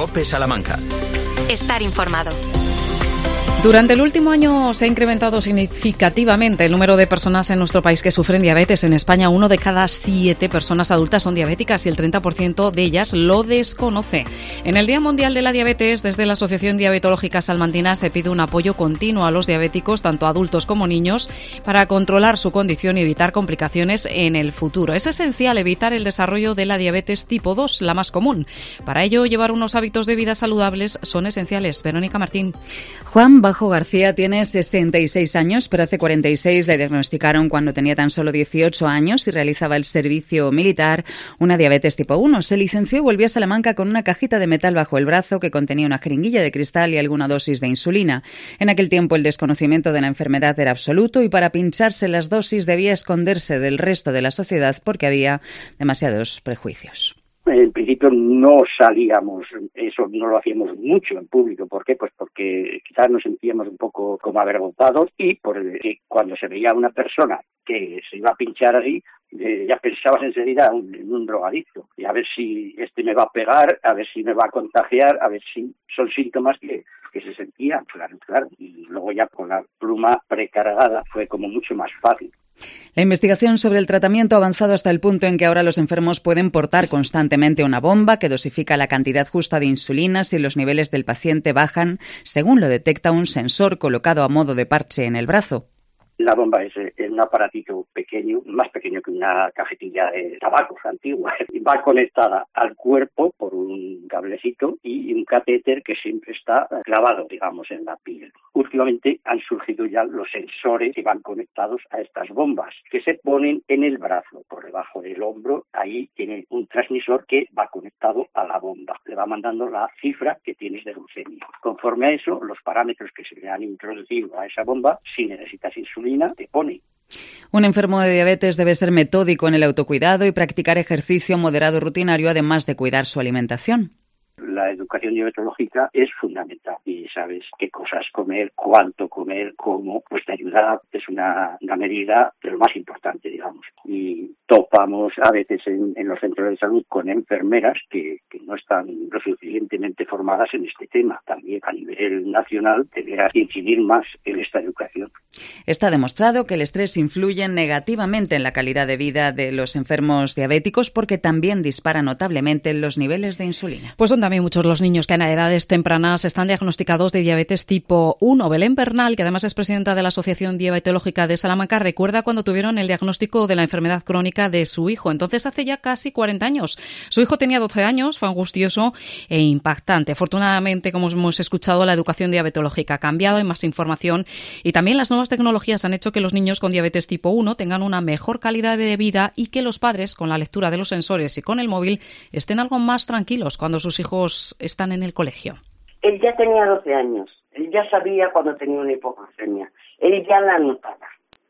COPE Salamanca. Estar informado. Durante el último año se ha incrementado significativamente el número de personas en nuestro país que sufren diabetes. En España, 1 de cada 7 personas adultas son diabéticas y el 30% de ellas lo desconoce. En el Día Mundial de la Diabetes, desde la Asociación Diabetológica Salmantina se pide un apoyo continuo a los diabéticos, tanto adultos como niños, para controlar su condición y evitar complicaciones en el futuro. Es esencial evitar el desarrollo de la diabetes tipo 2, la más común. Para ello, llevar unos hábitos de vida saludables son esenciales. Verónica Martín. Juan Bajo García tiene 66 años, pero hace 46 le diagnosticaron cuando tenía tan solo 18 años y realizaba el servicio militar una diabetes tipo 1. Se licenció y volvió a Salamanca con una cajita de metal bajo el brazo que contenía una jeringuilla de cristal y alguna dosis de insulina. En aquel tiempo el desconocimiento de la enfermedad era absoluto y para pincharse las dosis debía esconderse del resto de la sociedad porque había demasiados prejuicios. En principio no salíamos, eso no lo hacíamos mucho en público. ¿Por qué? Pues porque quizás nos sentíamos un poco como avergonzados y porque cuando se veía una persona que se iba a pinchar así, ya pensabas enseguida en un drogadicto. Y a ver si este me va a pegar, a ver si me va a contagiar, a ver si son síntomas que se sentían, claro. Y luego ya con la pluma precargada fue como mucho más fácil. La investigación sobre el tratamiento ha avanzado hasta el punto en que ahora los enfermos pueden portar constantemente una bomba que dosifica la cantidad justa de insulina si los niveles del paciente bajan, según lo detecta un sensor colocado a modo de parche en el brazo. La bomba es un aparatito pequeño, más pequeño que una cajetilla de tabacos antigua. Va conectada al cuerpo por un cablecito y un catéter que siempre está clavado, digamos, en la piel. Últimamente han surgido ya los sensores que van conectados a estas bombas, que se ponen en el brazo, por debajo del hombro. Ahí tiene un transmisor que va conectado a la bomba. Le va mandando la cifra que tienes de glucemia. Conforme a eso, los parámetros que se le han introducido a esa bomba, si necesitas insulina, te pone. Un enfermo de diabetes debe ser metódico en el autocuidado y practicar ejercicio moderado rutinario, además de cuidar su alimentación. La educación diabetológica es fundamental y sabes qué cosas comer, cuánto comer, cómo, pues te ayuda, es una medida de lo más importante, digamos. Y topamos a veces en los centros de salud con enfermeras que no están lo suficientemente formadas en este tema. También a nivel nacional deberá incidir más en esta educación. Está demostrado que el estrés influye negativamente en la calidad de vida de los enfermos diabéticos porque también dispara notablemente los niveles de insulina. Pues son también muchos los niños que a edades tempranas están diagnosticados de diabetes tipo 1. Belén Bernal, que además es presidenta de la Asociación Diabetológica de Salamanca, recuerda cuando tuvieron el diagnóstico de la enfermedad crónica de su hijo. Entonces hace ya casi 40 años. Su hijo tenía 12 años, fue angustioso e impactante. Afortunadamente, como hemos escuchado, la educación diabetológica ha cambiado, hay más información y también las nuevas tecnologías han hecho que los niños con diabetes tipo 1 tengan una mejor calidad de vida y que los padres, con la lectura de los sensores y con el móvil, estén algo más tranquilos cuando sus hijos están en el colegio. Él ya tenía 12 años, él ya sabía cuando tenía una hipoglucemia, él ya la notaba.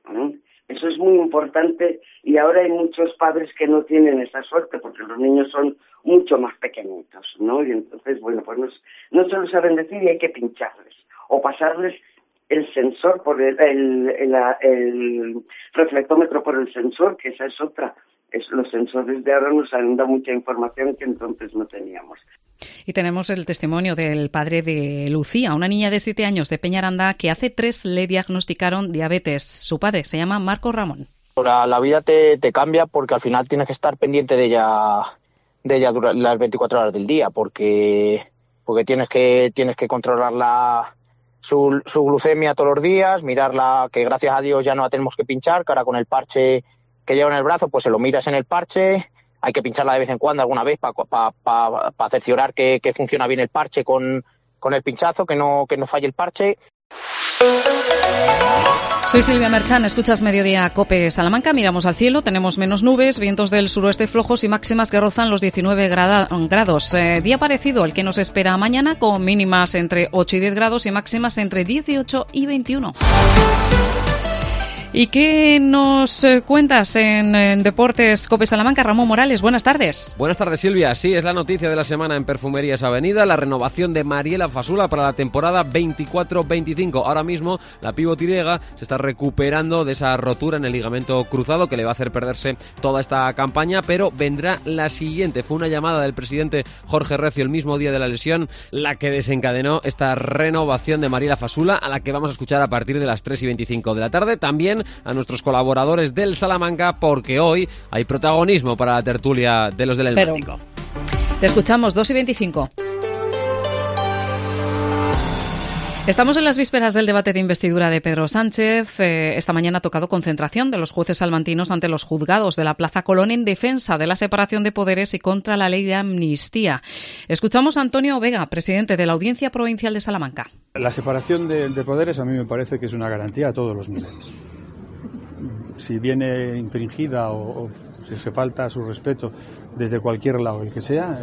Eso es muy importante y ahora hay muchos padres que no tienen esa suerte porque los niños son mucho más pequeñitos, ¿no? Y entonces, bueno, pues no se lo saben decir y hay que pincharles o pasarles el sensor por el reflectómetro por el sensor, que esa es otra. Los sensores de ahora nos han dado mucha información que entonces no teníamos. Y tenemos el testimonio del padre de Lucía, una niña de 7 años de Peñaranda que hace 3 le diagnosticaron diabetes. Su padre se llama Marco Ramón. La vida te cambia porque al final tienes que estar pendiente de ella durante las 24 horas del día porque tienes que controlar su glucemia todos los días, mirarla, que gracias a Dios ya no la tenemos que pinchar, que ahora con el parche que lleva en el brazo, pues se lo miras en el parche, hay que pincharla de vez en cuando, alguna vez, para cerciorar que funciona bien el parche con el pinchazo, que no falle el parche. Soy Silvia Merchan, escuchas Mediodía COPE Salamanca, miramos al cielo, tenemos menos nubes, vientos del suroeste flojos y máximas que rozan los 19 grados. Día parecido al que nos espera mañana, con mínimas entre 8 y 10 grados y máximas entre 18 y 21. ¿Y qué nos cuentas en Deportes COPE Salamanca? Ramón Morales, buenas tardes. Buenas tardes, Silvia. Sí, es la noticia de la semana en Perfumerías Avenida, la renovación de Mariela Fasula para la temporada 24-25. Ahora mismo la pívot griega se está recuperando de esa rotura en el ligamento cruzado que le va a hacer perderse toda esta campaña, pero vendrá la siguiente. Fue una llamada del presidente Jorge Recio el mismo día de la lesión la que desencadenó esta renovación de Mariela Fasula, a la que vamos a escuchar a partir de las 3:25 de la tarde. También a nuestros colaboradores del Salamanca, porque hoy hay protagonismo para la tertulia de los del Elmático. Te escuchamos, 2:25. Estamos en las vísperas del debate de investidura de Pedro Sánchez. Esta mañana ha tocado concentración de los jueces salmantinos ante los juzgados de la Plaza Colón en defensa de la separación de poderes y contra la ley de amnistía. Escuchamos a Antonio Vega, presidente de la Audiencia Provincial de Salamanca. La separación de poderes a mí me parece que es una garantía a todos los niveles. Si viene infringida o si se falta a su respeto desde cualquier lado, el que sea,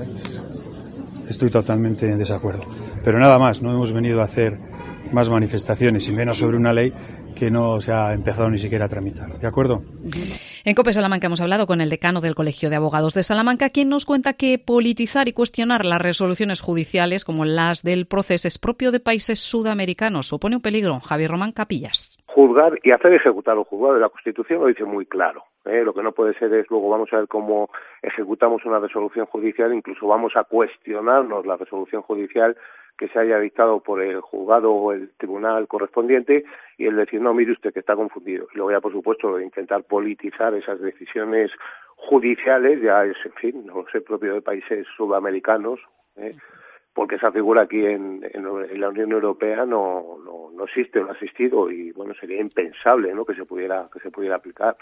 estoy totalmente en desacuerdo. Pero nada más, no hemos venido a hacer más manifestaciones y menos sobre una ley que no se ha empezado ni siquiera a tramitar. ¿De acuerdo? En COPE Salamanca hemos hablado con el decano del Colegio de Abogados de Salamanca, quien nos cuenta que politizar y cuestionar las resoluciones judiciales como las del proceso es propio de países sudamericanos. Supone un peligro. Javier Román Capillas. Juzgar y hacer ejecutar lo juzgado de la Constitución lo dice muy claro. Lo que no puede ser es luego vamos a ver cómo ejecutamos una resolución judicial, incluso vamos a cuestionarnos la resolución judicial que se haya dictado por el juzgado o el tribunal correspondiente y el decir, no, mire usted que está confundido. Y luego ya, por supuesto, intentar politizar esas decisiones judiciales, ya es, en fin, no sé, propio de países sudamericanos, porque esa figura aquí en la Unión Europea no existe, no ha existido y, bueno, sería impensable, ¿no?, que se pudiera aplicar.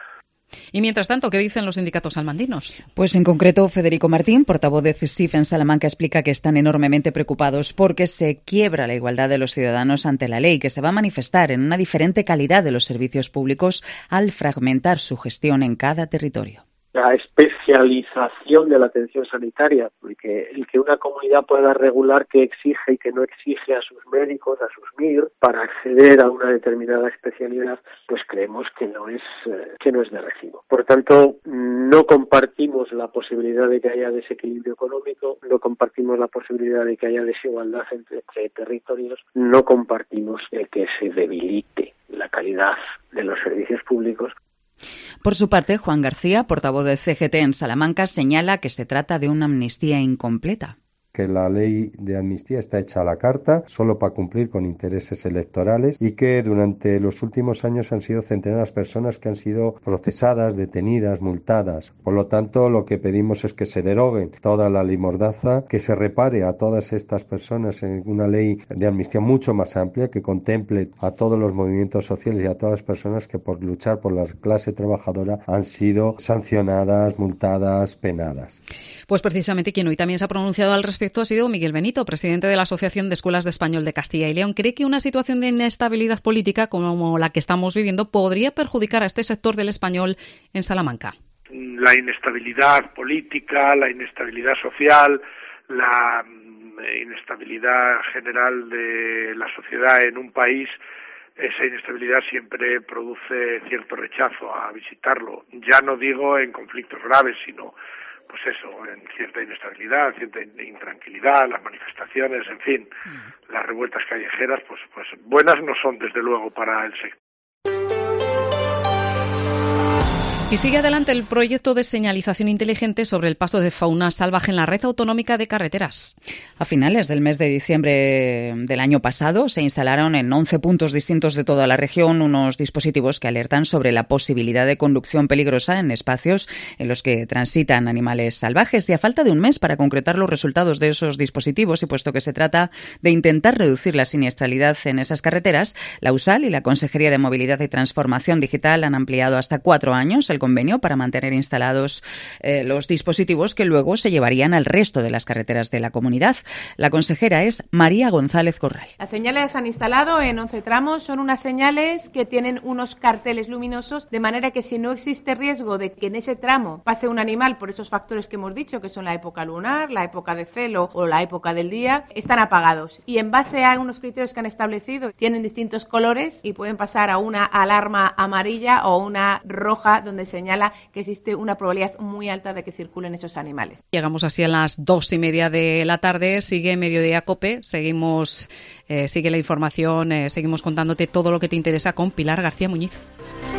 Y mientras tanto, ¿qué dicen los sindicatos salmantinos? Pues en concreto, Federico Martín, portavoz de CISIF en Salamanca, explica que están enormemente preocupados porque se quiebra la igualdad de los ciudadanos ante la ley, que se va a manifestar en una diferente calidad de los servicios públicos al fragmentar su gestión en cada territorio. La especialización de la atención sanitaria, porque el que una comunidad pueda regular qué exige y qué no exige a sus médicos, a sus MIR, para acceder a una determinada especialidad, pues creemos que no es de recibo. Por tanto, no compartimos la posibilidad de que haya desequilibrio económico, no compartimos la posibilidad de que haya desigualdad entre territorios, no compartimos el que se debilite la calidad de los servicios públicos. Por su parte, Juan García, portavoz del CGT en Salamanca, señala que se trata de una amnistía incompleta. Que la ley de amnistía está hecha a la carta, solo para cumplir con intereses electorales, y que durante los últimos años han sido centenares de personas que han sido procesadas, detenidas, multadas. Por lo tanto, lo que pedimos es que se deroguen toda la ley Mordaza, que se repare a todas estas personas en una ley de amnistía mucho más amplia, que contemple a todos los movimientos sociales y a todas las personas que por luchar por la clase trabajadora han sido sancionadas, multadas, penadas. Pues precisamente quien hoy también se ha pronunciado al respecto ha sido Miguel Benito, presidente de la Asociación de Escuelas de Español de Castilla y León. ¿Cree que una situación de inestabilidad política como la que estamos viviendo podría perjudicar a este sector del español en Salamanca? La inestabilidad política, la inestabilidad social, la inestabilidad general de la sociedad en un país, esa inestabilidad siempre produce cierto rechazo a visitarlo. Ya no digo en conflictos graves, sino pues eso, en cierta inestabilidad, cierta intranquilidad, las manifestaciones, en fin, las revueltas callejeras, pues buenas no son desde luego para el sector. Y sigue adelante el proyecto de señalización inteligente sobre el paso de fauna salvaje en la red autonómica de carreteras. A finales del mes de diciembre del año pasado se instalaron en 11 puntos distintos de toda la región unos dispositivos que alertan sobre la posibilidad de conducción peligrosa en espacios en los que transitan animales salvajes. Y a falta de un mes para concretar los resultados de esos dispositivos, y puesto que se trata de intentar reducir la siniestralidad en esas carreteras, la USAL y la Consejería de Movilidad y Transformación Digital han ampliado hasta 4 años el el convenio para mantener instalados los dispositivos que luego se llevarían al resto de las carreteras de la comunidad. La consejera es María González Corral. Las señales se han instalado en 11 tramos. Son unas señales que tienen unos carteles luminosos, de manera que si no existe riesgo de que en ese tramo pase un animal por esos factores que hemos dicho, que son la época lunar, la época de celo o la época del día, están apagados. Y en base a unos criterios que han establecido, tienen distintos colores y pueden pasar a una alarma amarilla o una roja, donde señala que existe una probabilidad muy alta de que circulen esos animales. Llegamos así a las 2:30 de la tarde. Sigue Mediodía COPE. Sigue la información. Seguimos contándote todo lo que te interesa con Pilar García Muñiz.